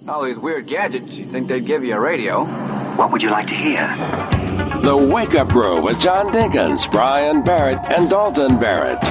All these weird gadgets, you think they'd give you a radio. What would you like to hear? The Wake Up Crew with John Dinkins, Brian Barrett, and Dalton Barrett.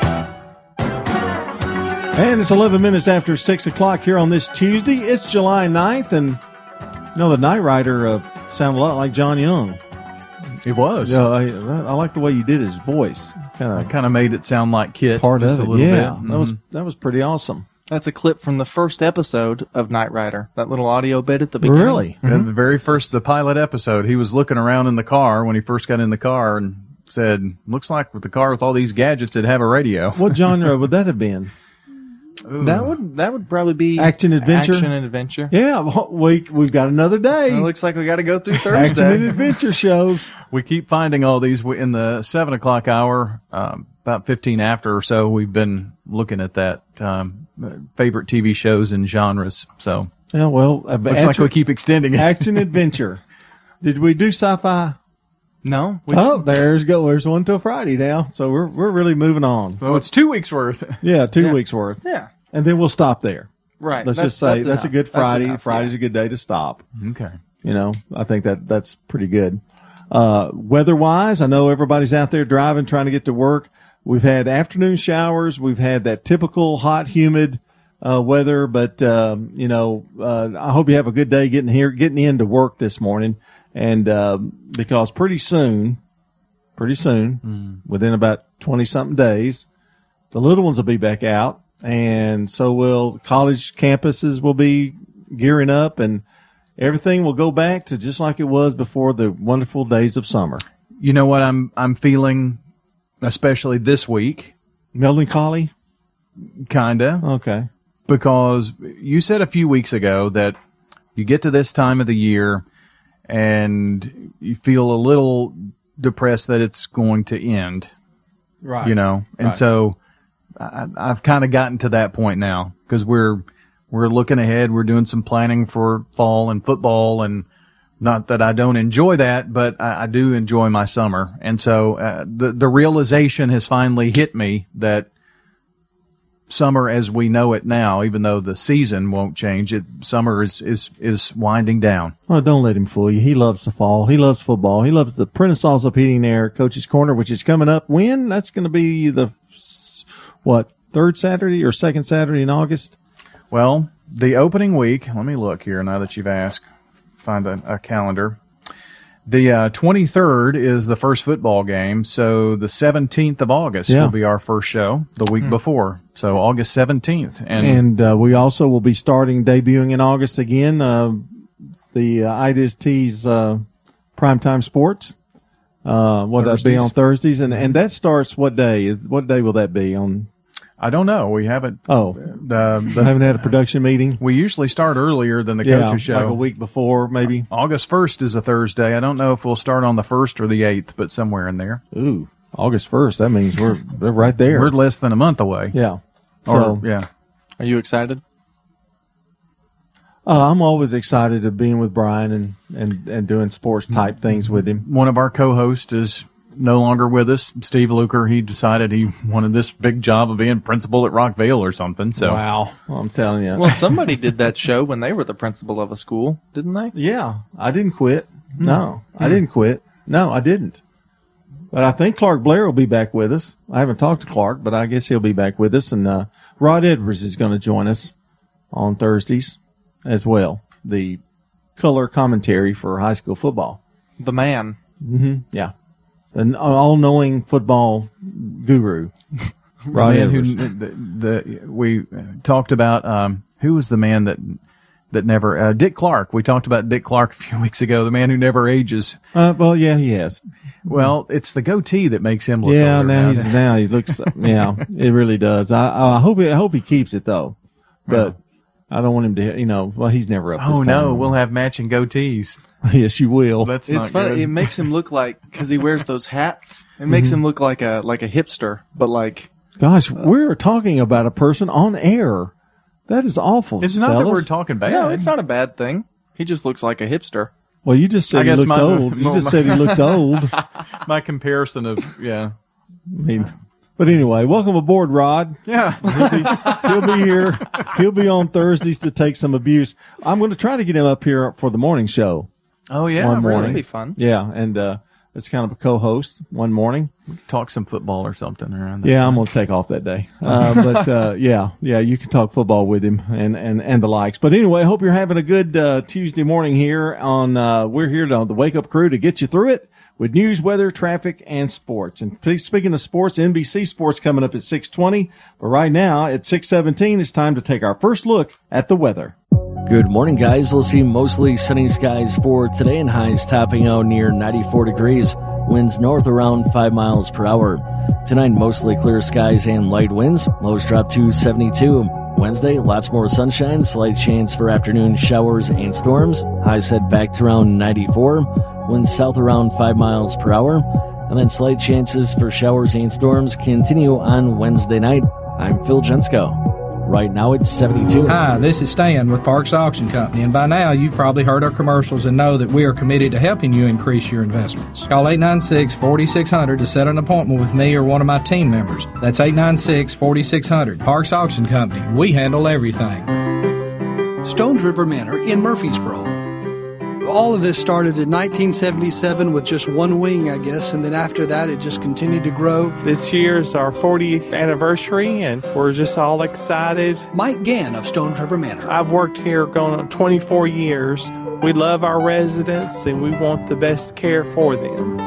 And it's 11 minutes after 6 o'clock here on this Tuesday. It's July 9th, and the Knight Rider sounded a lot like John Young. He was. Yeah, I like the way you did his voice. Kind of made it sound like Kit. Part just of it, a little bit. Yeah, that was pretty awesome. That's a clip from the first episode of Knight Rider. That little audio bit at the beginning. Really? Mm-hmm. And the very first, the pilot episode, he was looking around in the car when he first got in the car and said, looks like with the car with all these gadgets, it'd have a radio. What genre would that have been? Ooh. That would probably be action adventure. Action and adventure. Yeah, we've got another day. It looks like we got to go through Thursday. Action and adventure shows. We keep finding all these in the 7 o'clock hour. About 15 after or so, we've been looking at that favorite TV shows and genres. So yeah, well, looks like we keep extending it. Action adventure. Did we do sci-fi? No. There's one till Friday now. So we're really moving on. Well, it's 2 weeks worth. Yeah, 2 weeks worth. Yeah. And then we'll stop there. Right. Let's just say that's a good Friday. Friday's a good day to stop. Okay. I think that's pretty good. Weather-wise, I know everybody's out there driving, trying to get to work. We've had afternoon showers. We've had that typical hot, humid weather. But, I hope you have a good day getting into work this morning. And because pretty soon, within about 20-something days, the little ones will be back out. And so will college campuses will be gearing up, and everything will go back to just like it was before the wonderful days of summer. You know what I'm feeling, especially this week? Melancholy? Kinda. Okay. Because you said a few weeks ago that you get to this time of the year and you feel a little depressed that it's going to end. Right. And right. So I've kind of gotten to that point now because we're looking ahead. We're doing some planning for fall and football, and not that I don't enjoy that, but I do enjoy my summer. And so the realization has finally hit me that summer as we know it now, even though the season won't change, summer is winding down. Well, don't let him fool you. He loves the fall. He loves football. He loves the Prentice Salsa Heating Air Coach's Corner, which is coming up. When? That's going to be the third Saturday or second Saturday in August? Well, the opening week, let me look here now that you've asked, find a calendar. The 23rd is the first football game, so the 17th of August will be our first show the week before, so August 17th. And we also will be debuting in August again, the IDST's Primetime Sports. Will that be on Thursdays? And that starts what day? What day will that be on? I don't know. We haven't. Haven't had a production meeting. We usually start earlier than the coaches show, like a week before, maybe. August 1st is a Thursday. I don't know if we'll start on the 1st or the 8th, but somewhere in there. Ooh, August 1st. That means we're right there. We're less than a month away. Yeah. Are you excited? I'm always excited of being with Brian and doing sports type things with him. One of our co-hosts is no longer with us, Steve Luker. He decided he wanted this big job of being principal at Rockvale or something. So wow, I'm telling you. Well, somebody did that show when they were the principal of a school, didn't they? Yeah, I didn't quit. No, I didn't quit. No, I didn't. But I think Clark Blair will be back with us. I haven't talked to Clark, but I guess he'll be back with us. And Rod Edwards is going to join us on Thursdays as well. The color commentary for high school football. The man. Mm-hmm. Yeah. An all-knowing football guru, Rod Edwards. We talked about who was the man that never Dick Clark. We talked about Dick Clark a few weeks ago, the man who never ages. Well, yeah, he has. Well, it's the goatee that makes him look. Yeah, older now he looks. Yeah, it really does. I hope he keeps it though, but I don't want him to. Well, he's never up. Oh this time no, anymore. we'll have matching goatees. Yes, you will. It's funny. Good. It makes him look like, because he wears those hats, it makes him look like a hipster, but like. Gosh, we're talking about a person on air. That is awful. It's not that we're talking bad. No, it's not a bad thing. He just looks like a hipster. Well, you just said he looked old. You just said he looked old. My comparison of, I mean, But anyway, welcome aboard, Rod. Yeah. He'll be here. He'll be on Thursdays to take some abuse. I'm going to try to get him up here for the morning show. Oh, yeah. One morning. That'd be fun. Yeah, and it's kind of a co-host one morning. Talk some football or something around that. Yeah, I'm going to take off that day. But yeah, you can talk football with him and the likes. But anyway, I hope you're having a good Tuesday morning here on. We're here on the Wake Up Crew to get you through it with news, weather, traffic, and sports. And please, speaking of sports, NBC Sports coming up at 6:20. But right now at 6:17, it's time to take our first look at the weather. Good morning, guys. We'll see mostly sunny skies for today and highs topping out near 94 degrees. Winds north around 5 miles per hour. Tonight, mostly clear skies and light winds. Lows drop to 72. Wednesday, lots more sunshine. Slight chance for afternoon showers and storms. Highs head back to around 94. Winds south around 5 miles per hour. And then slight chances for showers and storms continue on Wednesday night. I'm Phil Jensko. Right now it's 72. Hi, this is Stan with Parks Auction Company, and by now you've probably heard our commercials and know that we are committed to helping you increase your investments. Call 896-4600 to set an appointment with me or one of my team members. That's 896-4600. Parks Auction Company. We handle everything. Stones River Manor in Murfreesboro. All of this started in 1977 with just one wing, I guess, and then after that it just continued to grow. This year is our 40th anniversary, and we're just all excited. Mike Gann of Stones River Manor. I've worked here going on 24 years. We love our residents, and we want the best care for them.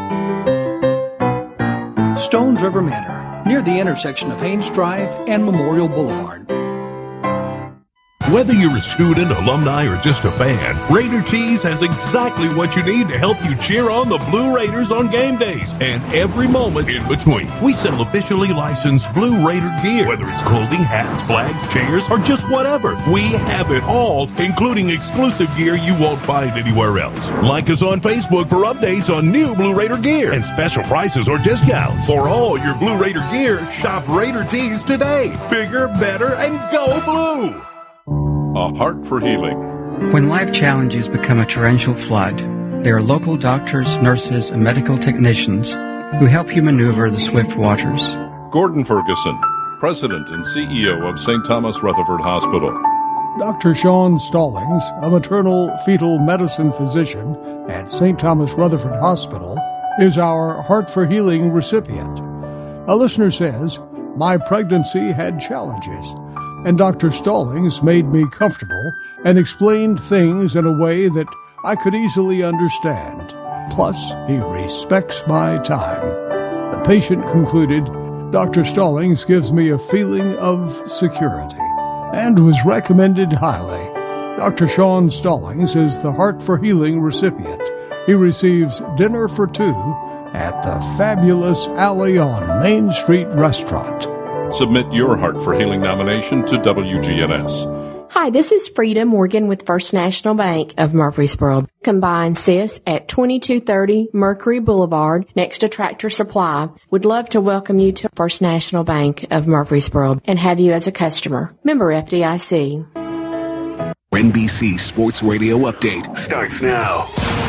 Stones River Manor, near the intersection of Haynes Drive and Memorial Boulevard. Whether you're a student, alumni, or just a fan, Raider Tees has exactly what you need to help you cheer on the Blue Raiders on game days and every moment in between. We sell officially licensed Blue Raider gear, whether it's clothing, hats, flags, chairs, or just whatever. We have it all, including exclusive gear you won't find anywhere else. Like us on Facebook for updates on new Blue Raider gear and special prices or discounts. For all your Blue Raider gear, shop Raider Tees today. Bigger, better, and go blue! A Heart for Healing. When life challenges become a torrential flood, there are local doctors, nurses, and medical technicians who help you maneuver the swift waters. Gordon Ferguson, President and CEO of St. Thomas Rutherford Hospital. Dr. Sean Stallings, a maternal fetal medicine physician at St. Thomas Rutherford Hospital, is our Heart for Healing recipient. A listener says, "My pregnancy had challenges, and Dr. Stallings made me comfortable and explained things in a way that I could easily understand. Plus, he respects my time." The patient concluded, "Dr. Stallings gives me a feeling of security," and was recommended highly. Dr. Sean Stallings is the Heart for Healing recipient. He receives dinner for two at the fabulous Alley on Main Street restaurant. Submit your Heart for Healing nomination to WGNS. Hi, this is Frida Morgan with First National Bank of Murfreesboro. Combine SIS at 2230 Mercury Boulevard next to Tractor Supply. Would love to welcome you to First National Bank of Murfreesboro and have you as a customer. Member FDIC. NBC Sports Radio Update starts now.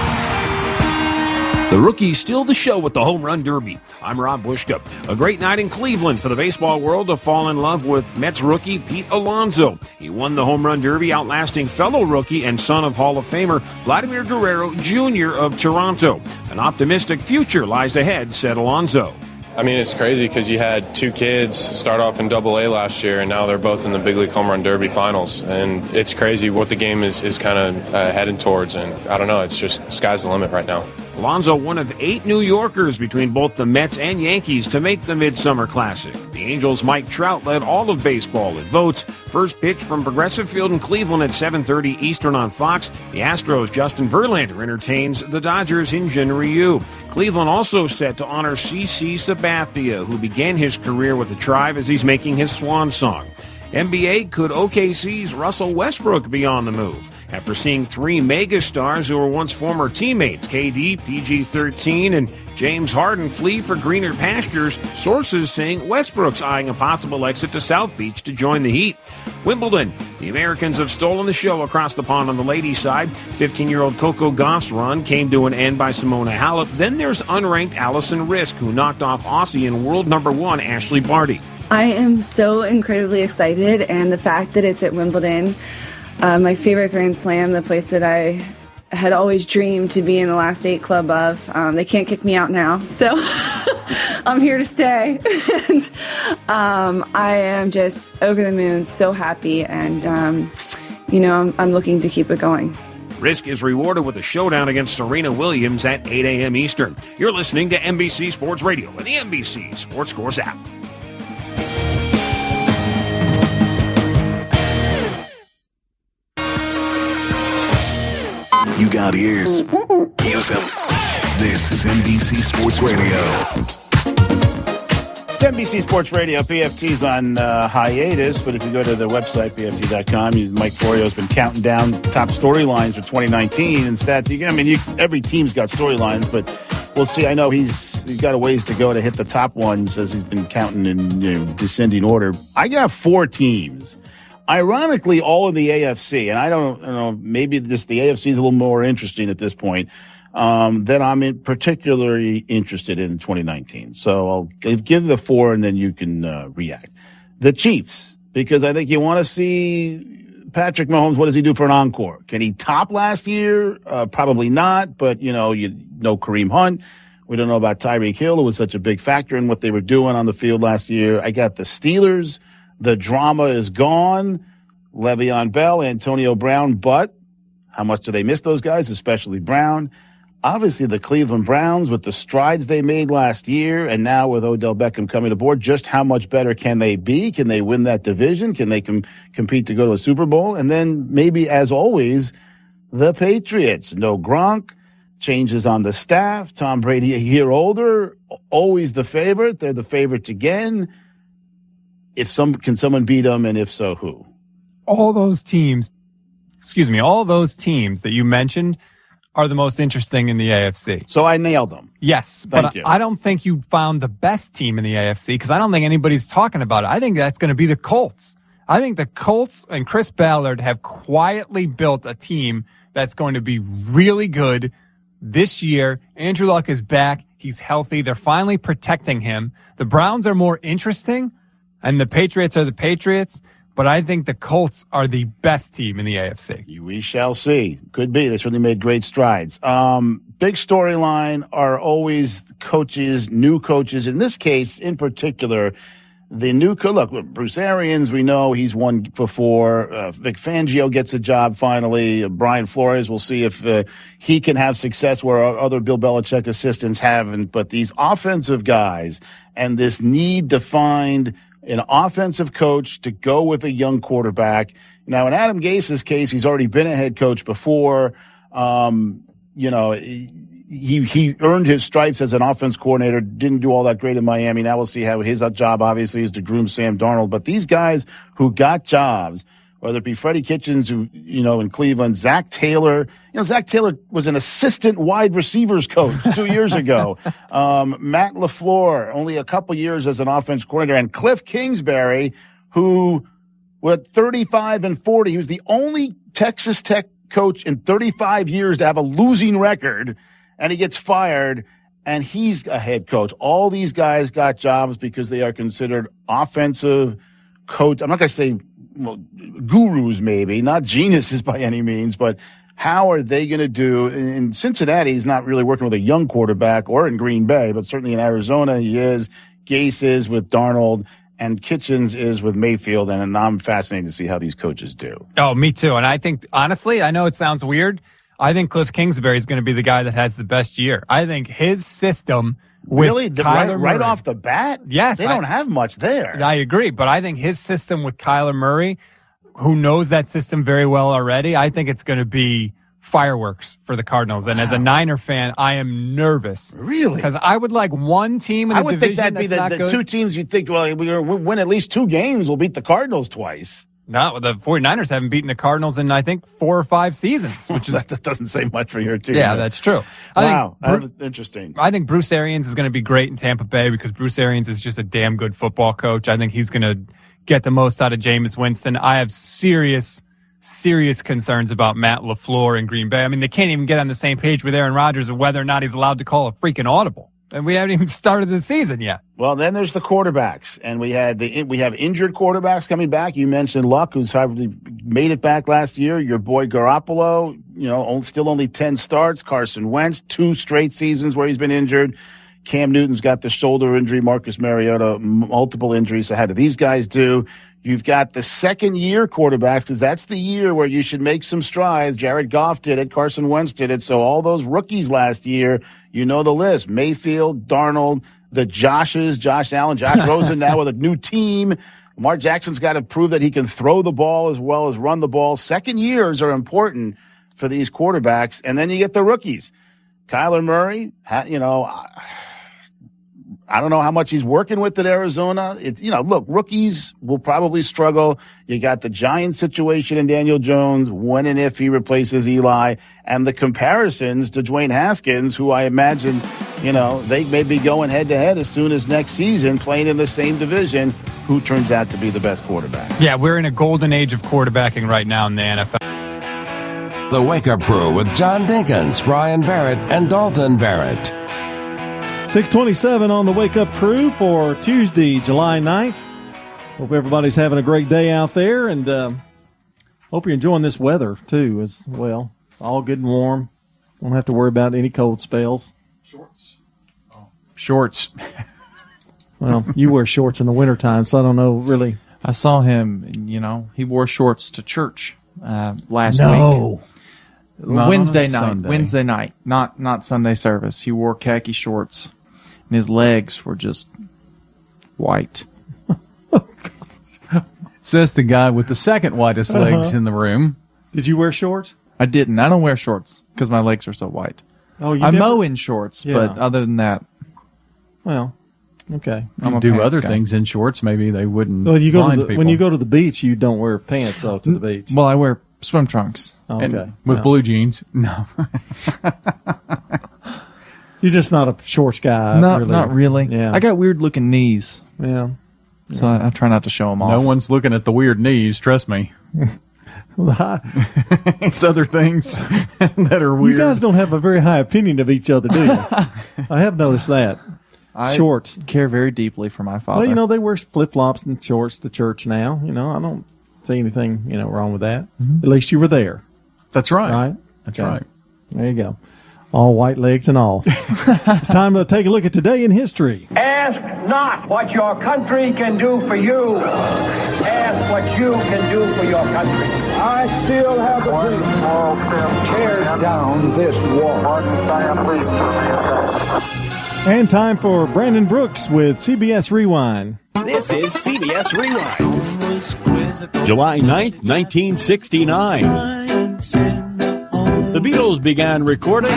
The rookies steal the show with the Home Run Derby. I'm Rob Bushka. A great night in Cleveland for the baseball world to fall in love with Mets rookie Pete Alonso. He won the Home Run Derby, outlasting fellow rookie and son of Hall of Famer Vladimir Guerrero Jr. of Toronto. An optimistic future lies ahead, said Alonso. I mean, it's crazy because you had two kids start off in Double-A last year, and now they're both in the Big League Home Run Derby finals. And it's crazy what the game is kind of heading towards. And I don't know, it's just sky's the limit right now. Alonso, one of 8 New Yorkers between both the Mets and Yankees to make the Midsummer Classic. The Angels' Mike Trout led all of baseball in votes. First pitch from Progressive Field in Cleveland at 7:30 Eastern on Fox. The Astros' Justin Verlander entertains the Dodgers' Hyun-Jin Ryu. Cleveland also set to honor CC Sabathia, who began his career with the Tribe as he's making his swan song. NBA, could OKC's Russell Westbrook be on the move? After seeing three megastars who were once former teammates, KD, PG-13, and James Harden, flee for greener pastures, sources saying Westbrook's eyeing a possible exit to South Beach to join the Heat. Wimbledon, the Americans have stolen the show across the pond on the ladies' side. 15-year-old Coco Gauff's run came to an end by Simona Halep. Then there's unranked Allison Risk, who knocked off Aussie and world number one Ashley Barty. I am so incredibly excited, and the fact that it's at Wimbledon, my favorite Grand Slam, the place that I had always dreamed to be in the last 8 club of. They can't kick me out now, so I'm here to stay. And I am just over the moon, so happy, and I'm looking to keep it going. Risk is rewarded with a showdown against Serena Williams at 8 a.m. Eastern. You're listening to NBC Sports Radio and the NBC Sports Course app. You got ears. Use them. This is NBC Sports Radio. It's NBC Sports Radio. PFT's on hiatus, but if you go to the website, PFT.com, Mike Florio has been counting down top storylines for 2019 and stats. Every team's got storylines, but we'll see. I know he's got a ways to go to hit the top ones as he's been counting in descending order. I got 4 teams. Ironically, all in the AFC, and I don't know, maybe the AFC is a little more interesting at this point, that I'm particularly interested in 2019. So I'll give the 4 and then you can react. The Chiefs, because I think you want to see Patrick Mahomes. What does he do for an encore? Can he top last year? Probably not, but you know Kareem Hunt. We don't know about Tyreek Hill, who was such a big factor in what they were doing on the field last year. I got the Steelers. The drama is gone. Le'Veon Bell, Antonio Brown, but how much do they miss those guys, especially Brown? Obviously, the Cleveland Browns, with the strides they made last year, and now with Odell Beckham coming aboard, just how much better can they be? Can they win that division? Can they compete to go to a Super Bowl? And then maybe, as always, the Patriots. No Gronk, changes on the staff, Tom Brady a year older, always the favorite. They're the favorites again. Can someone beat them, and if so, who? All those teams that you mentioned are the most interesting in the AFC. So I nailed them. Yes, Thank you. I don't think you found the best team in the AFC because I don't think anybody's talking about it. I think that's going to be the Colts. I think the Colts and Chris Ballard have quietly built a team that's going to be really good this year. Andrew Luck is back. He's healthy. They're finally protecting him. The Browns are more interesting, and the Patriots are the Patriots. But I think the Colts are the best team in the AFC. We shall see. Could be. They certainly made great strides. Big storyline are always coaches, new coaches. In this case, in particular, the new look, Bruce Arians, we know he's won before. Vic Fangio gets a job finally. Brian Flores, we'll see if he can have success where other Bill Belichick assistants haven't. But these offensive guys and this need to find an offensive coach to go with a young quarterback. Now, in Adam Gase's case, he's already been a head coach before. He earned his stripes as an offense coordinator, didn't do all that great in Miami. Now we'll see how his job, obviously, is to groom Sam Darnold. But these guys who got jobs, whether it be Freddie Kitchens, who, in Cleveland, Zach Taylor. Zach Taylor was an assistant wide receivers coach 2 years ago. Matt LaFleur, only a couple years as an offense coordinator. And Cliff Kingsbury, who, with 35 and 40, he was the only Texas Tech coach in 35 years to have a losing record, and he gets fired, and he's a head coach. All these guys got jobs because they are considered offensive coach. I'm not going to say gurus, maybe, not geniuses by any means, but how are they going to do? In Cincinnati, he's not really working with a young quarterback, or in Green Bay, but certainly in Arizona he is. Gase is with Darnold, and Kitchens is with Mayfield, and I'm fascinated to see how these coaches do. Oh, me too. And I think, honestly, I know it sounds weird, I think Cliff Kingsbury is going to be the guy that has the best year. I think his system with really right off the bat? Yes. They don't have much there. I agree, but I think his system with Kyler Murray, who knows that system very well already, I think it's going to be fireworks for the Cardinals. And as a Niner fan, I am nervous. Really? Because I would like one team in the I would division think that'd be the two teams you'd think, well, we'll win at least 2 games. We'll beat the Cardinals twice. No, the 49ers haven't beaten the Cardinals in, I think, 4 or 5 seasons, which is that doesn't say much for your team. Yeah, that's true. Wow, that's interesting. I think Bruce Arians is going to be great in Tampa Bay because Bruce Arians is just a damn good football coach. I think he's going to get the most out of Jameis Winston. I have serious concerns about Matt LaFleur in Green Bay. I mean, they can't even get on the same page with Aaron Rodgers of whether or not he's allowed to call a freaking audible. And we haven't even started the season yet. Well, then there's the quarterbacks, and we have injured quarterbacks coming back. You mentioned Luck, who's probably made it back last year. Your boy Garoppolo, still only 10 starts. Carson Wentz, 2 straight seasons where he's been injured. Cam Newton's got the shoulder injury. Marcus Mariota, multiple injuries. So how do these guys do? You've got the second-year quarterbacks because that's the year where you should make some strides. Jared Goff did it. Carson Wentz did it. So all those rookies last year, you know the list. Mayfield, Darnold, the Joshes, Josh Allen, Josh Rosen now with a new team. Lamar Jackson's got to prove that he can throw the ball as well as run the ball. Second years are important for these quarterbacks. And then you get the rookies. Kyler Murray, I don't know how much he's working with at Arizona. Look, rookies will probably struggle. You got the Giants situation in Daniel Jones, when and if he replaces Eli, and the comparisons to Dwayne Haskins, who I imagine, they may be going head-to-head as soon as next season, playing in the same division, who turns out to be the best quarterback. Yeah, we're in a golden age of quarterbacking right now in the NFL. The Wake Up Crew with John Dinkins, Brian Barrett, and Dalton Barrett. 6:27 on the Wake Up Crew for Tuesday, July 9th. Hope everybody's having a great day out there, and hope you're enjoying this weather, too, as well. All good and warm. Don't have to worry about any cold spells. Shorts. Well, you wear shorts in the wintertime, so I don't know, really. I saw him, he wore shorts to church last week. No. Wednesday night, not Sunday service. He wore khaki shorts, and his legs were just white. Says the guy with the second whitest legs in the room. Did you wear shorts? I didn't. I don't wear shorts because my legs are so white. Oh, I mow in shorts, but other than that, well, okay. You do other things in shorts. Maybe they wouldn't. Well, people. When you go to the beach, you don't wear pants to the beach. Well, I wear swim trunks. Okay. With blue jeans. No. You're just not a shorts guy. Not really. Yeah. I got weird looking knees. Yeah. So I try not to show them off. No one's looking at the weird knees, trust me. It's other things that are weird. You guys don't have a very high opinion of each other, do you? I have noticed that. Shorts. Care very deeply for my father. Well, they wear flip-flops and shorts to church now. I don't see anything, wrong with that. Mm-hmm. At least you were there. That's right. Right? That's right. There you go. All white legs and all. It's time to take a look at Today in History. Ask not what your country can do for you. Ask what you can do for your country. I still have a dream. Tear down this wall. And time for Brandon Brooks with CBS Rewind. This is CBS Rewind. July 9th, 1969. The Beatles began recording.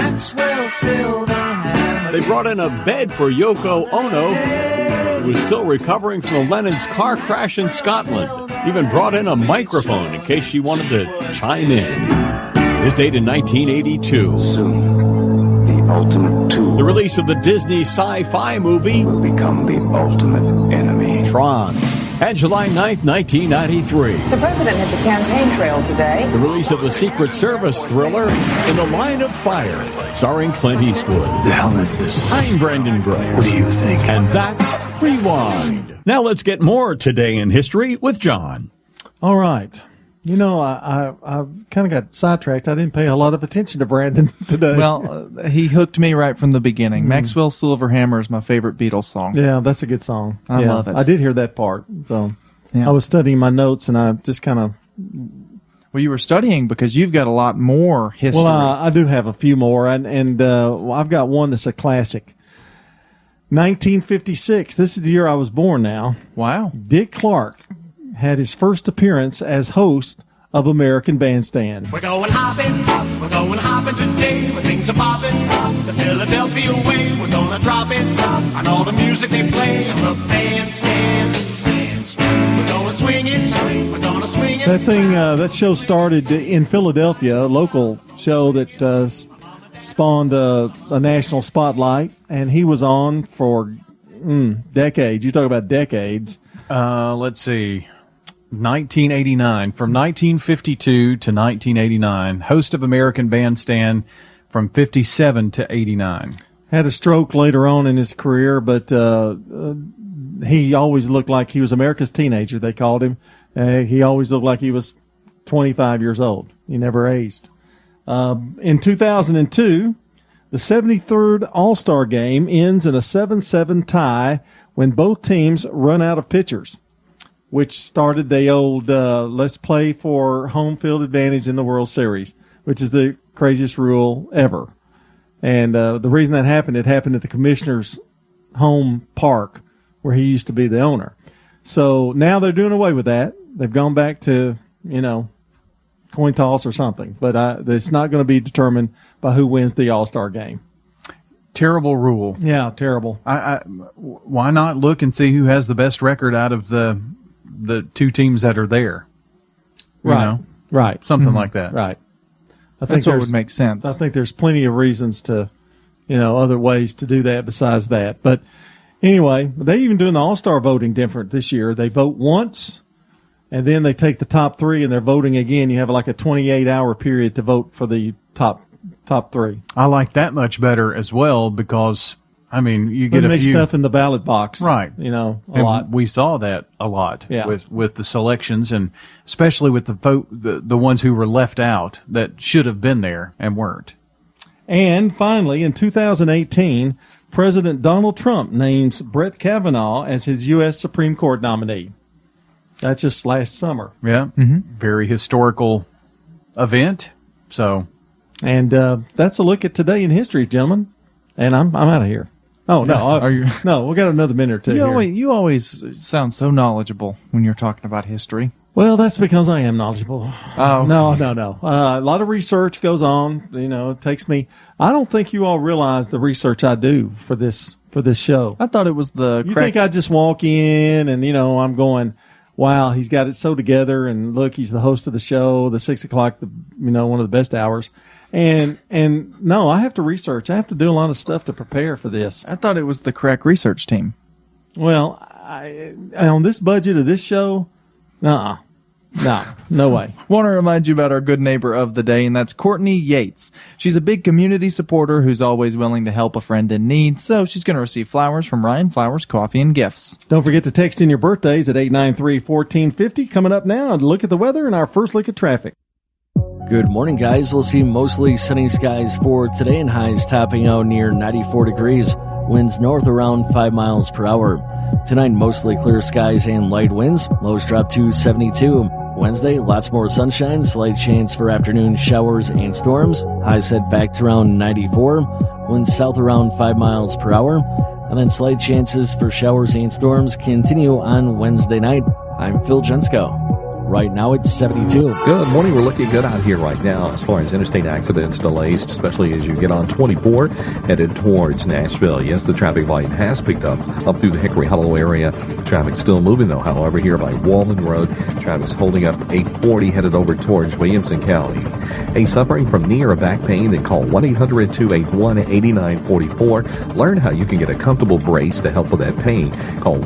They brought in a bed for Yoko Ono, who was still recovering from the Lennon's car crash in Scotland. Even brought in a microphone in case she wanted to chime in. This date in 1982. Soon, the ultimate tool. The release of the Disney sci-fi movie will become the ultimate enemy. Tron. And July 9th, 1993. The president hit the campaign trail today. The release of the Secret Service thriller In the Line of Fire, starring Clint Eastwood. The hell is this? I'm Brandon Brooks. What do you think? And that's Rewind. Now let's get more Today in History with John. All right. I kind of got sidetracked. I didn't pay a lot of attention to Brandon today. Well, he hooked me right from the beginning. Maxwell Silverhammer is my favorite Beatles song. Yeah, that's a good song. I love it. I did hear that part. So yeah. I was studying my notes, and I just kind of... Well, you were studying because you've got a lot more history. Well, I do have a few more, and I've got one that's a classic. 1956. This is the year I was born now. Wow. Dick Clark had his first appearance as host of American Bandstand. We're going hopping today, where things are popping. The Philadelphia way, we're gonna drop it. On all the music they play on the bandstand. We're gonna swing it, we're gonna swing it. That show started in Philadelphia, a local show that spawned a national spotlight, and he was on for decades. You talk about decades. Let's see. 1989, from 1952 to 1989, host of American Bandstand from 57 to 89. Had a stroke later on in his career, but he always looked like he was America's teenager, they called him. He always looked like he was 25 years old. He never aged. In 2002, the 73rd All-Star Game ends in a 7-7 tie when both teams run out of pitchers, which started the old let's play for home field advantage in the World Series, which is the craziest rule ever. And the reason that happened, it happened at the commissioner's home park where he used to be the owner. So now they're doing away with that. They've gone back to, coin toss or something. But it's not going to be determined by who wins the All-Star Game. Terrible rule. Yeah, terrible. Why not look and see who has the best record out of the two teams that are there? Right. Something like that. Right. That's what would make sense. I think there's plenty of reasons to, other ways to do that besides that. But anyway, they're even doing the All-Star voting different this year. They vote once, and then they take the top three, and they're voting again. You have like a 28-hour period to vote for the top three. I like that much better as well because, you get make stuff in the ballot box. Right. A lot. We saw that a lot Yeah. with the selections, and especially with the ones who were left out that should have been there and weren't. And finally, in 2018, President Donald Trump names Brett Kavanaugh as his U.S. Supreme Court nominee. That's just last summer. Yeah. Very historical event. So, and that's a look at today in history, gentlemen. And I'm out of here. Oh no! Are you? No, we got another minute or two. You always sound so knowledgeable when you're talking about history. Well, that's because I am knowledgeable. Oh, okay. No. A lot of research goes on. It takes me. I don't think you all realize the research I do for this show. I thought it was You think I just walk in and I'm going, wow, he's got it so together, and look, he's the host of the show, the 6 o'clock, one of the best hours. And no, I have to research. I have to do a lot of stuff to prepare for this. I thought it was the correct research team. Well, on this budget of this show, no way. Want to remind you about our good neighbor of the day, and that's Courtney Yates. She's a big community supporter who's always willing to help a friend in need, so she's going to receive flowers from Ryan Flowers Coffee and Gifts. Don't forget to text in your birthdays at 893-1450. Coming up now, look at the weather and our first look at traffic. Good morning, guys. We'll see mostly sunny skies for today and highs topping out near 94 degrees. Winds north around 5 miles per hour. Tonight, mostly clear skies and light winds. Lows drop to 72. Wednesday, lots more sunshine. Slight chance for afternoon showers and storms. Highs head back to around 94. Winds south around 5 miles per hour. And then slight chances for showers and storms continue on Wednesday night. I'm Phil Jensko. Right now it's 72. Good morning. We're looking good out here right now as far as interstate accidents, delays, especially as you get on 24 headed towards Nashville. Yes, the traffic volume has picked up through the Hickory Hollow area. Traffic's still moving, though. However, here by Walden Road, traffic's holding up 840 headed over towards Williamson County. Hey, suffering from knee or back pain, then call 1-800-281-8944. Learn how you can get a comfortable brace to help with that pain. Call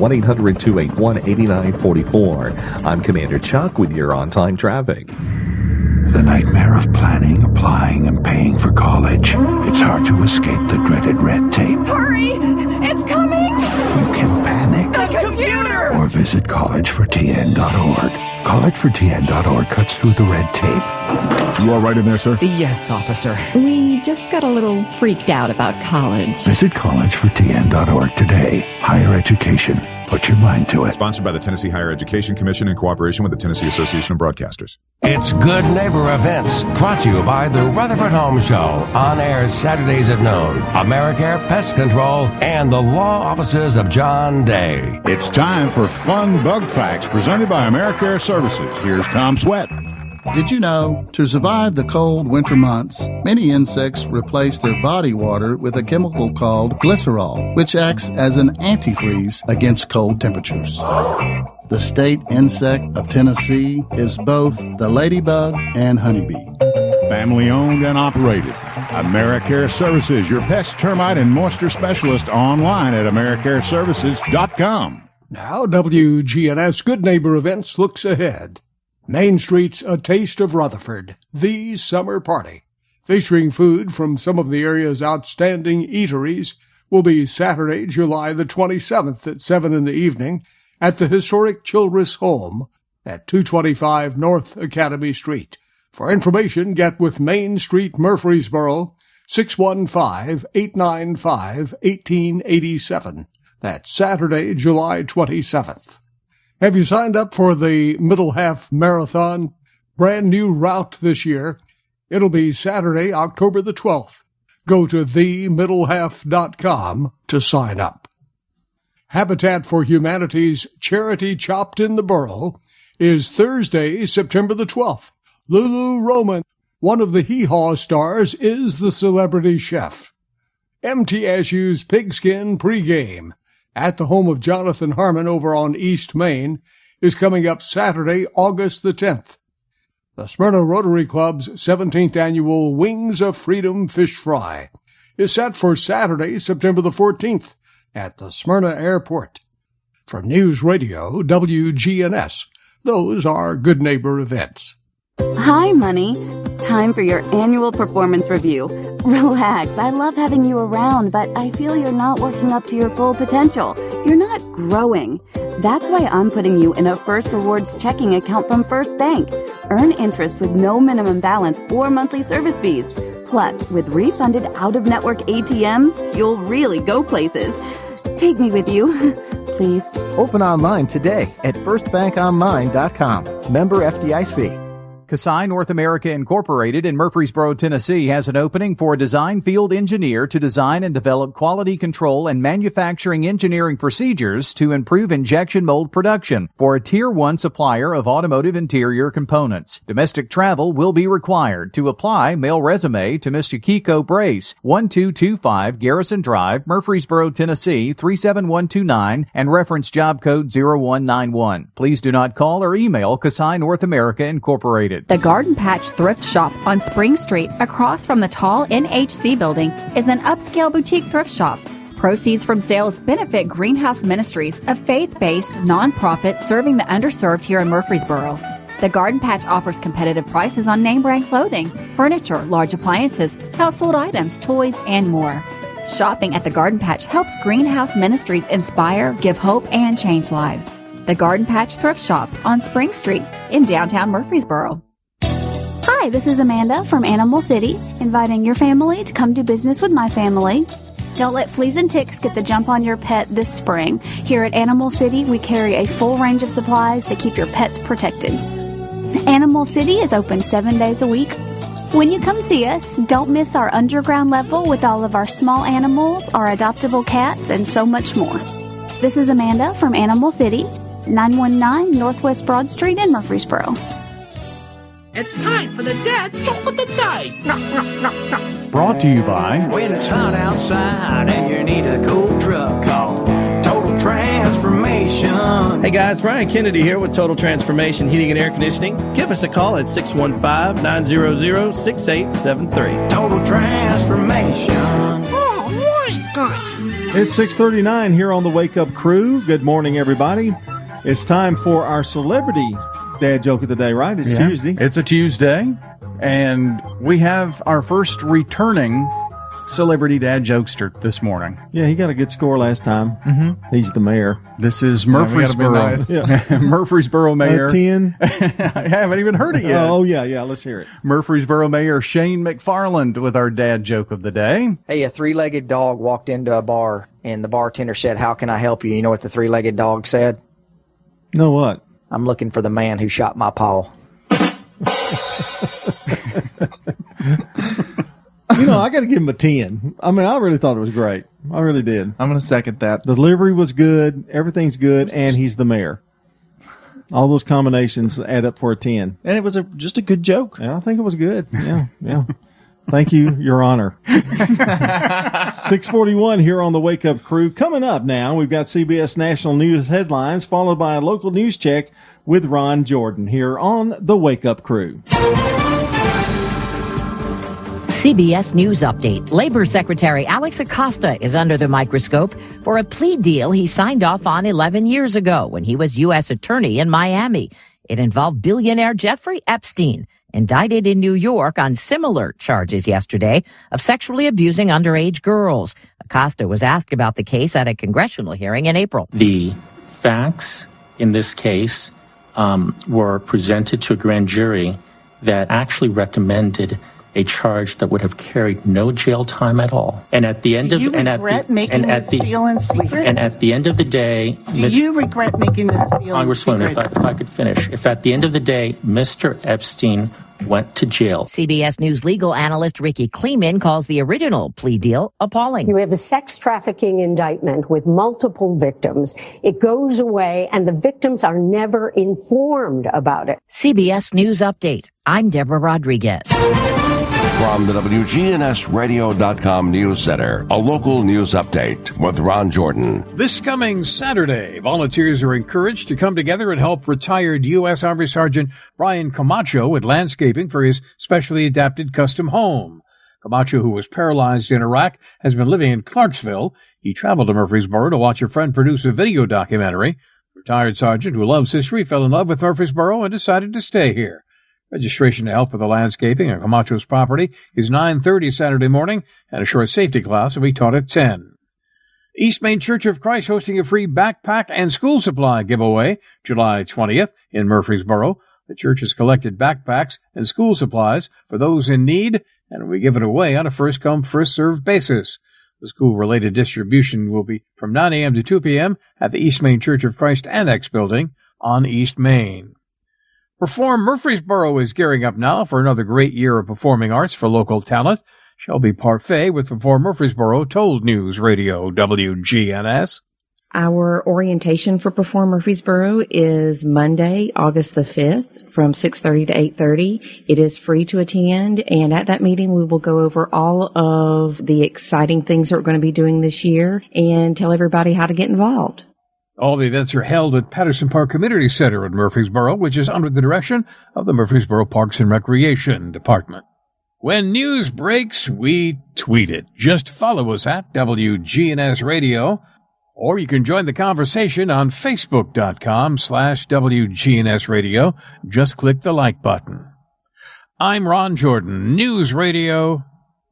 1-800-281-8944. I'm Commander Chuck with your on-time traffic. The nightmare of planning, applying, and paying for college. It's hard to escape the dreaded red tape. Hurry! It's coming! You can panic. The computer! Or visit collegefortn.org. Collegefortn.org cuts through the red tape. You all right in there, sir? Yes, officer. We just got a little freaked out about college. Visit collegefortn.org today. Higher education. Put your mind to it. Sponsored by the Tennessee Higher Education Commission in cooperation with the Tennessee Association of Broadcasters. It's Good Neighbor Events, brought to you by the Rutherford Home Show, on air Saturdays at noon. AmeriCare Pest Control and the law offices of John Day. It's time for Fun Bug Facts, presented by AmeriCare Services. Here's Tom Sweat. Did you know, to survive the cold winter months, many insects replace their body water with a chemical called glycerol, which acts as an antifreeze against cold temperatures. The state insect of Tennessee is both the ladybug and honeybee. Family owned and operated. AmeriCare Services, your pest, termite, and moisture specialist, online at AmeriCareServices.com. Now, WGNS Good Neighbor Events looks ahead. Main Street's A Taste of Rutherford, the summer party, featuring food from some of the area's outstanding eateries, will be Saturday, July the 27th at 7 in the evening at the historic Childress Home at 225 North Academy Street. For information, get with Main Street Murfreesboro, 615-895-1887. That's Saturday, July 27th. Have you signed up for the Middle Half Marathon? Brand new route this year. It'll be Saturday, October the 12th. Go to themiddlehalf.com to sign up. Habitat for Humanity's Charity Chopped in the Borough is Thursday, September the 12th. Lulu Roman, one of the Hee Haw stars, is the celebrity chef. MTSU's Pigskin pregame at the home of Jonathan Harmon over on East Main is coming up Saturday, August the 10th. The Smyrna Rotary Club's 17th annual Wings of Freedom Fish Fry is set for Saturday, September the 14th at the Smyrna Airport. From News Radio WGNS, those are Good Neighbor Events. Hi, Money. Time for your annual performance review. Relax, I love having you around, but I feel you're not working up to your full potential. You're not growing. That's why I'm putting you in a First Rewards checking account from First Bank. Earn interest with no minimum balance or monthly service fees. Plus, with refunded out-of-network ATMs, you'll really go places. Take me with you. Please. Open online today at firstbankonline.com. Member FDIC. Kasai North America Incorporated in Murfreesboro, Tennessee has an opening for a design field engineer to design and develop quality control and manufacturing engineering procedures to improve injection mold production for a Tier 1 supplier of automotive interior components. Domestic travel will be required. To apply, mail resume to Mr. Kiko Brace, 1225 Garrison Drive, Murfreesboro, Tennessee, 37129, and reference job code 0191. Please do not call or email Kasai North America Incorporated. The Garden Patch Thrift Shop on Spring Street, across from the tall NHC building, is an upscale boutique thrift shop. Proceeds from sales benefit Greenhouse Ministries, a faith-based nonprofit serving the underserved here in Murfreesboro. The Garden Patch offers competitive prices on name-brand clothing, furniture, large appliances, household items, toys, and more. Shopping at the Garden Patch helps Greenhouse Ministries inspire, give hope, and change lives. The Garden Patch Thrift Shop on Spring Street in downtown Murfreesboro. Hi, this is Amanda from Animal City, inviting your family to come do business with my family. Don't let fleas and ticks get the jump on your pet this spring. Here at Animal City, we carry a full range of supplies to keep your pets protected. Animal City is open 7 days a week. When you come see us, don't miss our underground level with all of our small animals, our adoptable cats, and so much more. This is Amanda from Animal City, 919 Northwest Broad Street in Murfreesboro. It's time for the dad joke of the day. Brought to you by... When it's hot outside and you need a cool truck, call Total Transformation. Hey guys, Brian Kennedy here with Total Transformation Heating and Air Conditioning. Give us a call at 615-900-6873. Total Transformation. Oh, nice guys. It's 6:39 here on the Wake Up Crew. Good morning, everybody. It's time for our celebrity dad joke of the day, right? It's Tuesday. It's a Tuesday, and we have our first returning celebrity dad jokester this morning. Yeah, he got a good score last time. Mm-hmm. He's the mayor. This is Murfreesboro. Nice. Murfreesboro Mayor. 10. I haven't even heard it yet. Oh, yeah. Let's hear it. Murfreesboro Mayor Shane McFarland with our dad joke of the day. Hey, a three-legged dog walked into a bar, and the bartender said, "How can I help you?" You know what the three-legged dog said? No, what? "I'm looking for the man who shot my paw." You know, I got to give him a 10. I mean, I really thought it was great. I really did. I'm going to second that. The delivery was good. Everything's good, and he's the mayor. All those combinations add up for a 10. And it was just a good joke. Yeah, I think it was good. Yeah. Thank you, Your Honor. 6:41 here on the Wake Up Crew. Coming up now, we've got CBS National News headlines, followed by a local news check with Ron Jordan here on the Wake Up Crew. CBS News Update. Labor Secretary Alex Acosta is under the microscope for a plea deal he signed off on 11 years ago when he was U.S. Attorney in Miami. It involved billionaire Jeffrey Epstein, indicted in New York on similar charges yesterday of sexually abusing underage girls. Acosta was asked about the case at a congressional hearing in April. The facts in this case were presented to a grand jury that actually recommended a charge that would have carried no jail time at all. And at the end of making this deal in secret? And at the end of the day, do you regret making this deal Congresswoman, if I could finish, if at the end of the day, Mr. Epstein went to jail. CBS News legal analyst Ricky Kleeman calls the original plea deal appalling. You have a sex trafficking indictment with multiple victims. It goes away and the victims are never informed about it. CBS News Update. I'm Deborah Rodriguez. From the WGNSradio.com News Center, a local news update with Ron Jordan. This coming Saturday, volunteers are encouraged to come together and help retired U.S. Army Sergeant Brian Camacho with landscaping for his specially adapted custom home. Camacho, who was paralyzed in Iraq, has been living in Clarksville. He traveled to Murfreesboro to watch a friend produce a video documentary. The retired sergeant, who loves history, fell in love with Murfreesboro and decided to stay here. Registration to help with the landscaping on Camacho's property is 9:30 Saturday morning, and a short safety class will be taught at 10. East Main Church of Christ hosting a free backpack and school supply giveaway July 20th in Murfreesboro. The church has collected backpacks and school supplies for those in need, and we give it away on a first-come, first-served basis. The school-related distribution will be from 9 a.m. to 2 p.m. at the East Main Church of Christ Annex Building on East Main. Perform Murfreesboro is gearing up now for another great year of performing arts for local talent. Shelby Parfait with Perform Murfreesboro told News Radio WGNS. Our orientation for Perform Murfreesboro is Monday, August the 5th from 6:30 to 8:30. It is free to attend, and at that meeting we will go over all of the exciting things that we're going to be doing this year and tell everybody how to get involved. All the events are held at Patterson Park Community Center in Murfreesboro, which is under the direction of the Murfreesboro Parks and Recreation Department. When news breaks, we tweet it. Just follow us at WGNS Radio, or you can join the conversation on Facebook.com/WGNS Radio. Just click the like button. I'm Ron Jordan, News Radio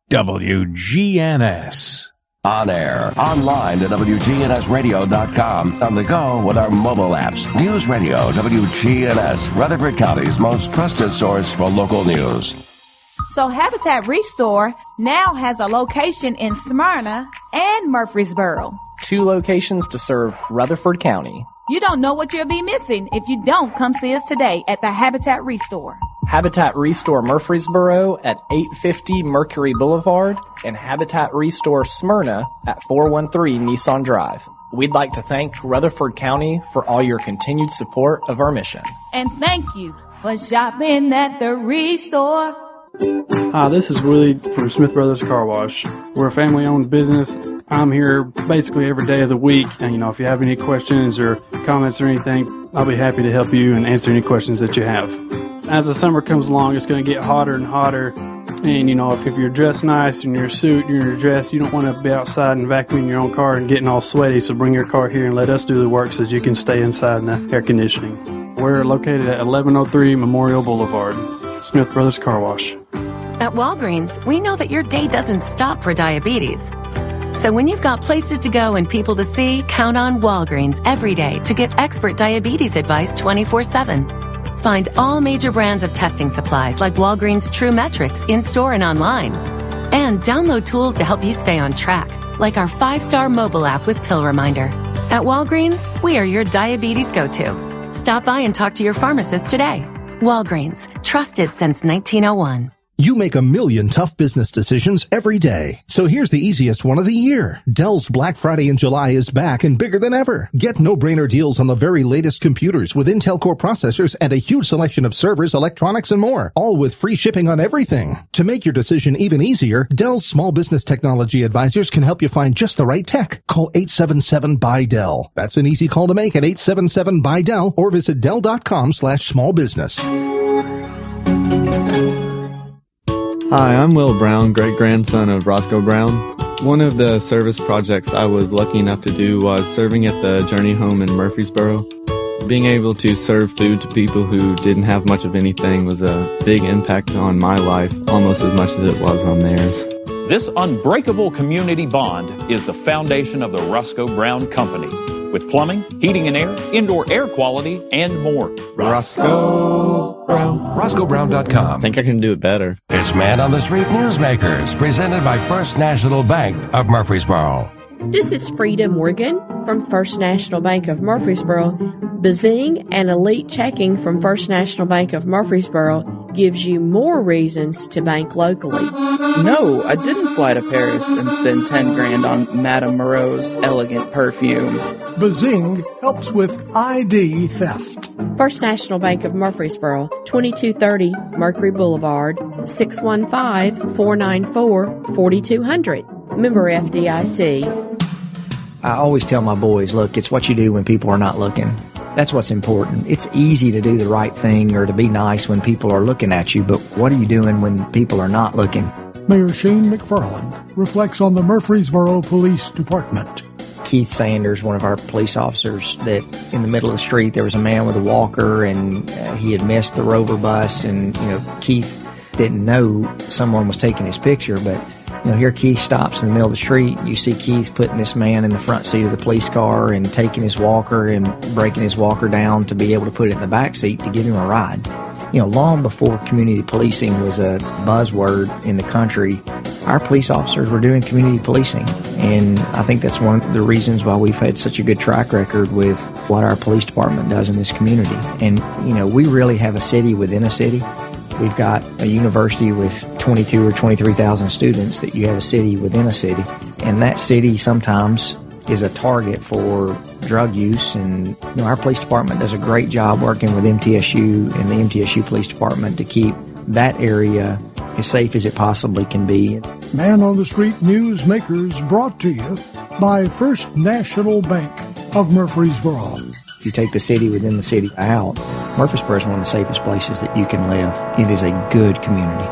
WGNS. On air, online at WGNSradio.com, on the go with our mobile apps. News Radio WGNS, Rutherford County's most trusted source for local news. So Habitat Restore now has a location in Smyrna and Murfreesboro. 2 locations to serve Rutherford County. You don't know what you'll be missing if you don't come see us today at the Habitat Restore. Habitat Restore Murfreesboro at 850 Mercury Boulevard and Habitat Restore Smyrna at 413 Nissan Drive. We'd like to thank Rutherford County for all your continued support of our mission. And thank you for shopping at the Restore. Hi, this is Willie from Smith Brothers Car Wash. We're a family-owned business. I'm here basically every day of the week. And, if you have any questions or comments or anything, I'll be happy to help you and answer any questions that you have. As the summer comes along, it's going to get hotter and hotter. And, if you're dressed nice in your suit, you're in your dress, you don't want to be outside and vacuuming your own car and getting all sweaty. So bring your car here and let us do the work so that you can stay inside in the air conditioning. We're located at 1103 Memorial Boulevard. Smith Brothers Car Wash. At Walgreens, we know that your day doesn't stop for diabetes. So when you've got places to go and people to see, count on Walgreens every day to get expert diabetes advice 24/7. Find all major brands of testing supplies like Walgreens True Metrics in-store and online. And download tools to help you stay on track, like our 5-star mobile app with Pill Reminder. At Walgreens, we are your diabetes go-to. Stop by and talk to your pharmacist today. Walgreens, trusted since 1901. You make a million tough business decisions every day. So here's the easiest one of the year. Dell's Black Friday in July is back and bigger than ever. Get no-brainer deals on the very latest computers with Intel Core processors and a huge selection of servers, electronics, and more, all with free shipping on everything. To make your decision even easier, Dell's small business technology advisors can help you find just the right tech. Call 877-BUY-DELL. That's an easy call to make at 877-BUY-DELL or visit Dell.com/smallbusiness. Hi, I'm Will Brown, great-grandson of Roscoe Brown. One of the service projects I was lucky enough to do was serving at the Journey Home in Murfreesboro. Being able to serve food to people who didn't have much of anything was a big impact on my life, almost as much as it was on theirs. This unbreakable community bond is the foundation of the Roscoe Brown Company, with plumbing, heating and air, indoor air quality, and more. Roscoe Brown. RoscoeBrown.com. I think I can do it better. It's Man on the Street Newsmakers, presented by First National Bank of Murfreesboro. This is Frida Morgan from First National Bank of Murfreesboro. Bazing and Elite Checking from First National Bank of Murfreesboro gives you more reasons to bank locally. No, I didn't fly to Paris and spend 10 grand on Madame Moreau's elegant perfume. Bazing helps with ID theft. First National Bank of Murfreesboro, 2230 Mercury Boulevard, 615-494-4200. Member FDIC. I always tell my boys, look, it's what you do when people are not looking. That's what's important. It's easy to do the right thing or to be nice when people are looking at you, but what are you doing when people are not looking? Mayor Shane McFarland reflects on the Murfreesboro Police Department. Keith Sanders, one of our police officers, that in the middle of the street there was a man with a walker and he had missed the Rover bus, and Keith didn't know someone was taking his picture, but here Keith stops in the middle of the street. You see Keith putting this man in the front seat of the police car and taking his walker and breaking his walker down to be able to put it in the back seat to give him a ride. Long before community policing was a buzzword in the country, our police officers were doing community policing. And I think that's one of the reasons why we've had such a good track record with what our police department does in this community. And, we really have a city within a city. We've got a university with 22 or 23,000 students that you have a city within a city. And that city sometimes is a target for drug use. And our police department does a great job working with MTSU and the MTSU Police Department to keep that area as safe as it possibly can be. Man on the Street Newsmakers brought to you by First National Bank of Murfreesboro. If you take the city within the city out, Murfreesboro is one of the safest places that you can live. It is a good community.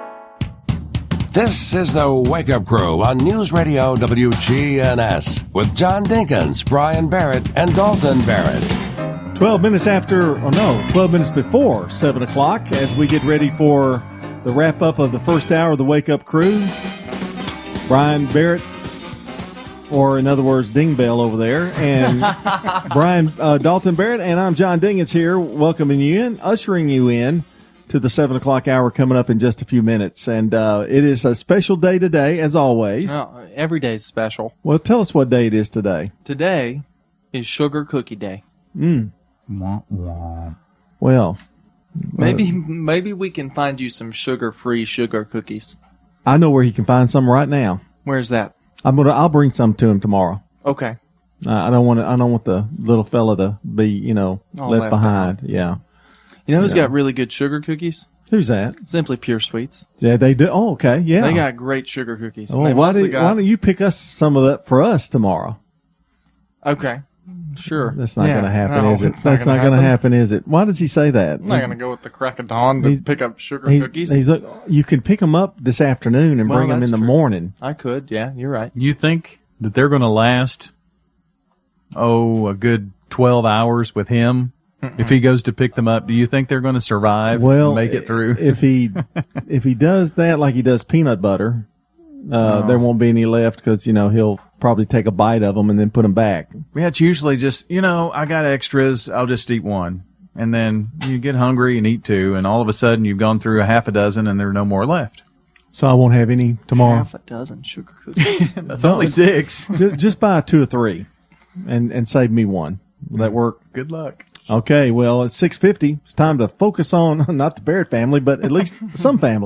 This is the Wake Up Crew on News Radio WGNS with John Dinkins, Brian Barrett, and Dalton Barrett. 12 minutes before 7 o'clock as we get ready for the wrap-up of the first hour of the Wake Up Crew. Brian Barrett, or in other words, Ding Bell over there, and Dalton Barrett, and I'm John Dinkins here, welcoming you in, ushering you in to the 7 o'clock hour coming up in just a few minutes. And it is a special day today, as always. Every day is special. Well, tell us what day it is today. Today is Sugar Cookie Day. Well, maybe we can find you some sugar-free sugar cookies. I know where he can find some right now. Where's that? I'll bring some to him tomorrow. Okay. I don't want the little fella to be, left behind. Yeah. You know who's got really good sugar cookies? Who's that? Simply Pure Sweets. Yeah, they do. Oh, okay. Yeah. They got great sugar cookies. Oh, why don't you pick us some of that for us tomorrow? Okay. Sure. That's not going to happen, is it? That's not going to happen, is it? Why does he say that? I'm not going to go with the crack of dawn to pick up sugar cookies. He's like, you can pick them up this afternoon and bring them in the morning. I could. Yeah, you're right. You think that they're going to last, a good 12 hours with him? If he goes to pick them up, do you think they're going to survive and make it through? if he does that like he does peanut butter, there won't be any left because, he'll probably take a bite of them and then put them back. Yeah, it's usually just, I got extras, I'll just eat one. And then you get hungry and eat two, and all of a sudden you've gone through a half a dozen and there are no more left. So I won't have any tomorrow? Half a dozen sugar cookies. That's only 6. Just buy 2 or 3 and save me one. Will that work? Good luck. Okay, well, it's 6:50. It's time to focus on, not the Barrett family, but at least some family.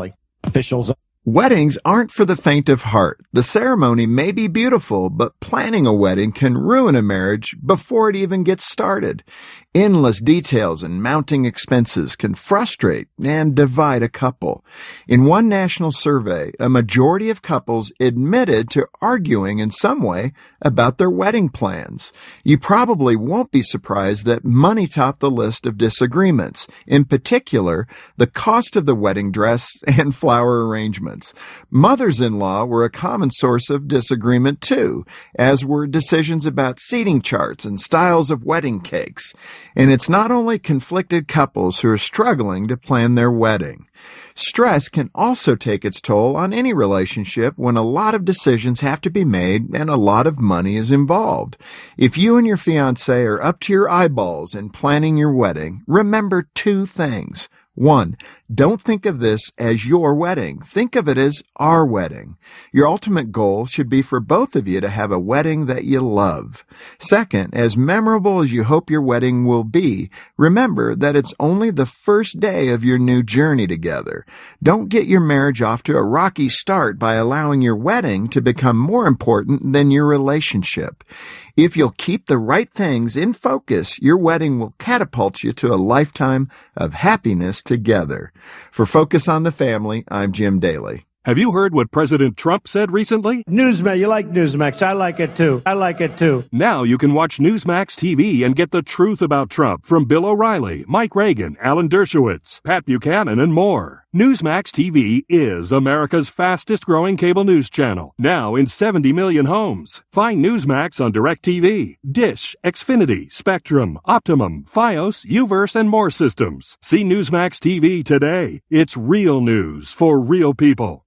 Officials. Weddings aren't for the faint of heart. The ceremony may be beautiful, but planning a wedding can ruin a marriage before it even gets started. Endless details and mounting expenses can frustrate and divide a couple. In one national survey, a majority of couples admitted to arguing in some way about their wedding plans. You probably won't be surprised that money topped the list of disagreements, in particular, the cost of the wedding dress and flower arrangements. Mothers-in-law were a common source of disagreement too, as were decisions about seating charts and styles of wedding cakes. And it's not only conflicted couples who are struggling to plan their wedding. Stress can also take its toll on any relationship when a lot of decisions have to be made and a lot of money is involved. If you and your fiancé are up to your eyeballs in planning your wedding, remember 2 things. 1, don't think of this as your wedding. Think of it as our wedding. Your ultimate goal should be for both of you to have a wedding that you love. 2nd, as memorable as you hope your wedding will be, remember that it's only the first day of your new journey together. Don't get your marriage off to a rocky start by allowing your wedding to become more important than your relationship. If you'll keep the right things in focus, your wedding will catapult you to a lifetime of happiness together. For Focus on the Family, I'm Jim Daly. Have you heard what President Trump said recently? Newsmax, you like Newsmax. I like it too. Now you can watch Newsmax TV and get the truth about Trump from Bill O'Reilly, Mike Reagan, Alan Dershowitz, Pat Buchanan, and more. Newsmax TV is America's fastest growing cable news channel, now in 70 million homes. Find Newsmax on DirecTV, Dish, Xfinity, Spectrum, Optimum, Fios, Uverse, and more systems. See Newsmax TV today. It's real news for real people.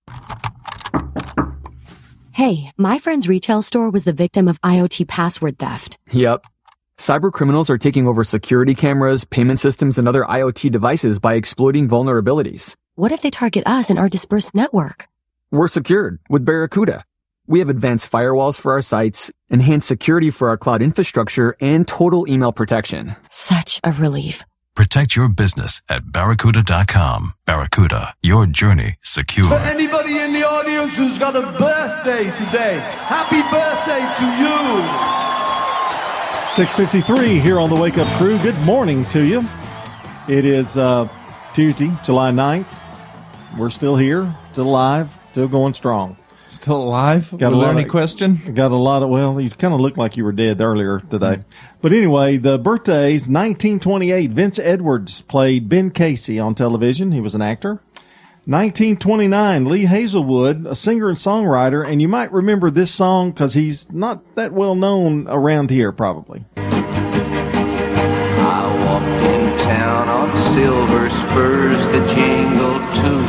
Hey, my friend's retail store was the victim of IoT password theft. Yep. Cyber criminals are taking over security cameras, payment systems, and other IoT devices by exploiting vulnerabilities. What if they target us and our dispersed network? We're secured with Barracuda. We have advanced firewalls for our sites, enhanced security for our cloud infrastructure, and total email protection. Such a relief. Protect your business at Barracuda.com. Barracuda, your journey secure. For anybody in the audience who's got a birthday today, happy birthday to you. 6:53 here on the Wake Up Crew. Good morning to you. It is Tuesday, July 9th. We're still here, still alive, still going strong. Still alive? Was there any question? Got a lot of, well, you kind of looked like you were dead earlier today. But anyway, the birthdays, 1928, Vince Edwards played Ben Casey on television. He was an actor. 1929, Lee Hazelwood, a singer and songwriter, and you might remember this song because he's not that well known around here, probably. I walked in town on silver spurs that jingled too,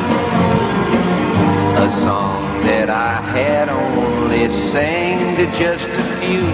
a song that I had only sang to just a few.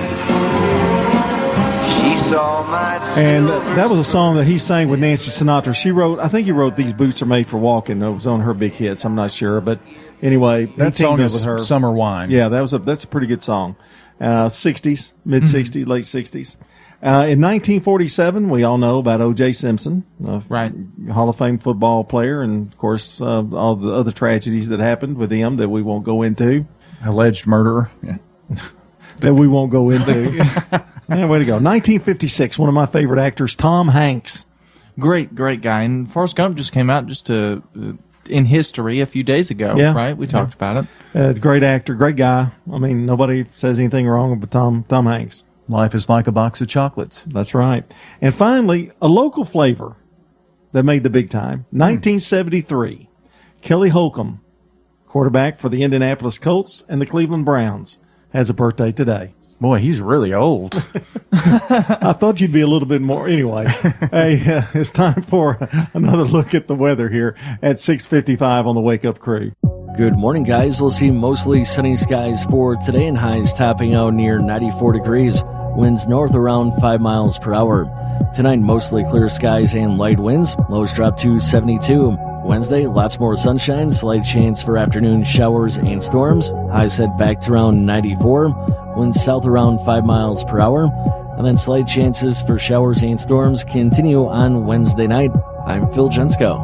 She saw my... And that was a song that he sang with Nancy Sinatra. She wrote, I think he wrote These Boots Are Made for Walking. It was on her big hits. I'm not sure. But anyway, that song is with her. Summer Wine. Yeah, that's a pretty good song. 60s, mid-60s, late 60s. In 1947, we all know about O.J. Simpson, right? Hall of Fame football player, and, of course, all the other tragedies that happened with him that we won't go into. Alleged murderer. Yeah. That we won't go into. Yeah, way to go. 1956, one of my favorite actors, Tom Hanks. Great guy. And Forrest Gump just came out in history a few days ago, right? We talked about it. Great actor, great guy. I mean, nobody says anything wrong with Tom Hanks. Life is like a box of chocolates. That's right. And finally, a local flavor that made the big time. 1973, Kelly Holcomb, quarterback for the Indianapolis Colts and the Cleveland Browns, has a birthday today. Boy, he's really old. I thought you'd be a little bit more. Anyway, hey, it's time for another look at the weather here at 6:55 on the Wake Up Crew. Good morning, guys. We'll see mostly sunny skies for today and highs topping out near 94 degrees. Winds north around 5 miles per hour. Tonight, mostly clear skies and light winds. Lows drop to 72. Wednesday, lots more sunshine. Slight chance for afternoon showers and storms. Highs head back to around 94. Winds south around 5 miles per hour. And then slight chances for showers and storms continue on Wednesday night. I'm Phil Jensko.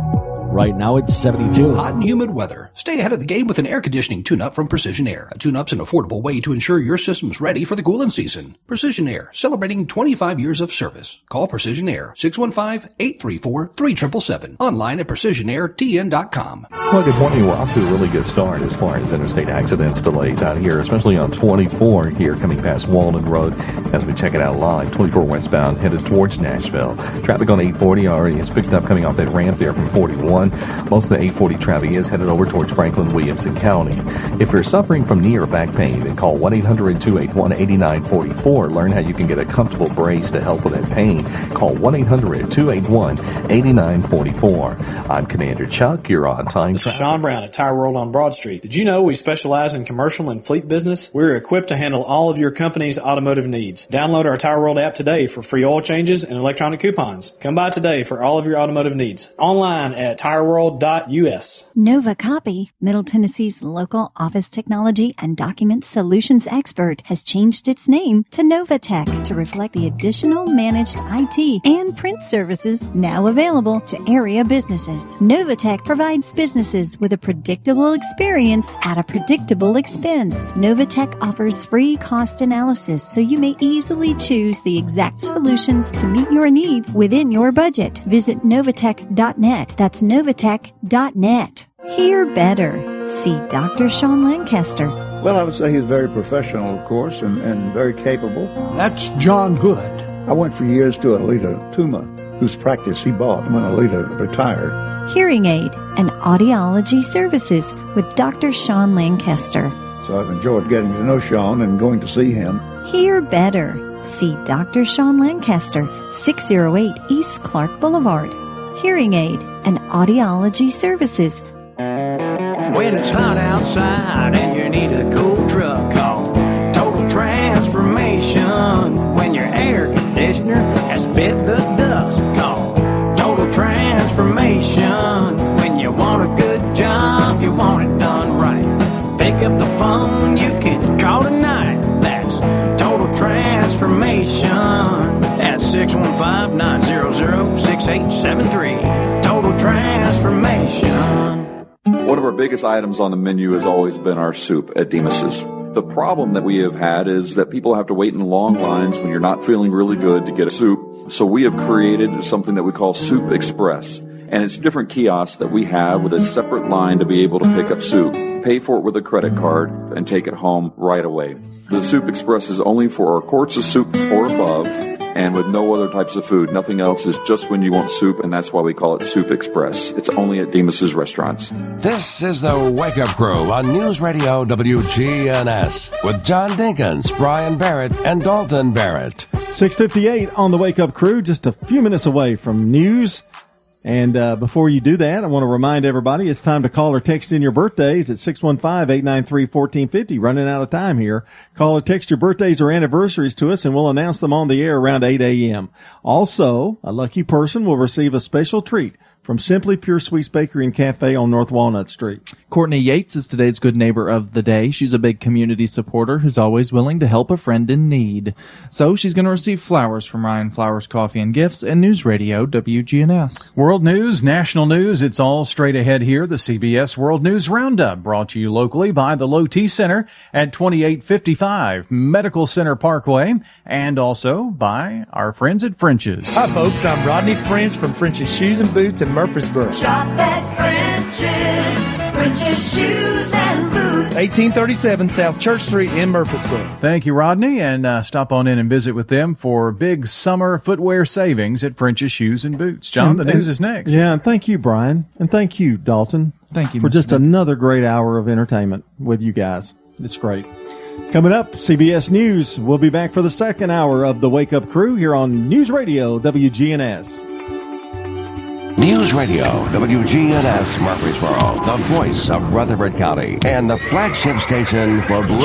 Right now it's 72. Hot and humid weather. Stay ahead of the game with an air conditioning tune-up from Precision Air. A tune-up's an affordable way to ensure your system's ready for the cooling season. Precision Air, celebrating 25 years of service. Call Precision Air, 615-834-3777. Online at precisionairtn.com. Well, good morning. We're off to a really good start as far as interstate accidents delays out here, especially on 24 here coming past Walden Road as we check it out live. 24 westbound headed towards Nashville. Traffic on 840 already has picked up coming off that ramp there from 41. Most of the 840 traffic is headed over towards Franklin Williamson County. If you're suffering from knee or back pain, then call 1-800-281-8944. Learn how you can get a comfortable brace to help with that pain. Call 1-800-281-8944. I'm Commander Chuck. You're on time. This is Sean Brown at Tire World on Broad Street. Did you know we specialize in commercial and fleet business? We're equipped to handle all of your company's automotive needs. Download our Tire World app today for free oil changes and electronic coupons. Come by today for all of your automotive needs. Online at tireworld.us. Nova Copy, Middle Tennessee's local office technology and document solutions expert, has changed its name to Novatech to reflect the additional managed IT and print services now available to area businesses. Novatech provides businesses with a predictable experience at a predictable expense. Novatech offers free cost analysis so you may easily choose the exact solutions to meet your needs within your budget. Visit Novatech.net. That's Novatech.net. Hear better. See Dr. Sean Lancaster. Well, I would say he's very professional, of course, and very capable. That's John Hood. I went for years to Alita Tuma, whose practice he bought when Alita retired. Hearing aid and audiology services with Dr. Sean Lancaster. So I've enjoyed getting to know Sean and going to see him. Hear better. See Dr. Sean Lancaster, 608 East Clark Boulevard. Hearing aid and audiology services. When it's hot outside and you need a cool truck, call Total Transformation. When your air conditioner has bit the dust, call Total Transformation. When you want a good job, you want it done right, pick up the phone, you can call tonight. That's Total Transformation at 615-900-6873. Total Transformation. One of our biggest items on the menu has always been our soup at Demas's. The problem that we have had is that people have to wait in long lines when you're not feeling really good to get a soup. So we have created something that we call Soup Express. And it's different kiosks that we have with a separate line to be able to pick up soup, pay for it with a credit card, and take it home right away. The Soup Express is only for our quarts of soup or above, and with no other types of food. Nothing else is just when you want soup, and that's why we call it Soup Express. It's only at Demas's restaurants. This is the Wake Up Crew on News Radio WGNS with John Dinkins, Brian Barrett, and Dalton Barrett. 6:58 on the Wake Up Crew, just a few minutes away from news. And before you do that, I want to remind everybody it's time to call or text in your birthdays at 615-893-1450. Running out of time here. Call or text your birthdays or anniversaries to us, and we'll announce them on the air around 8 a.m. Also, a lucky person will receive a special treat from Simply Pure Sweets Bakery and Cafe on North Walnut Street. Courtney Yates is today's good neighbor of the day. She's a big community supporter who's always willing to help a friend in need. So she's going to receive flowers from Ryan Flowers Coffee and Gifts and News Radio WGNS. World news, national news, it's all straight ahead here. The CBS World News Roundup brought to you locally by the Low T Center at 2855 Medical Center Parkway, and also by our friends at French's. Hi folks, I'm Rodney French from French's Shoes and Boots in Murfreesboro. Shop at French's Shoes and Boots. 1837 South Church Street in Murfreesboro. Thank you, Rodney, and stop on in and visit with them for big summer footwear savings at French's Shoes and Boots. John, the news is next. Yeah, and thank you, Brian, and thank you, Dalton. Thank you for just another great hour of entertainment with you guys. It's great. Coming up, CBS News. We'll be back for the second hour of the Wake Up Crew here on News Radio WGNS. News Radio WGNS Murfreesboro, the voice of Rutherford County, and the flagship station for Blue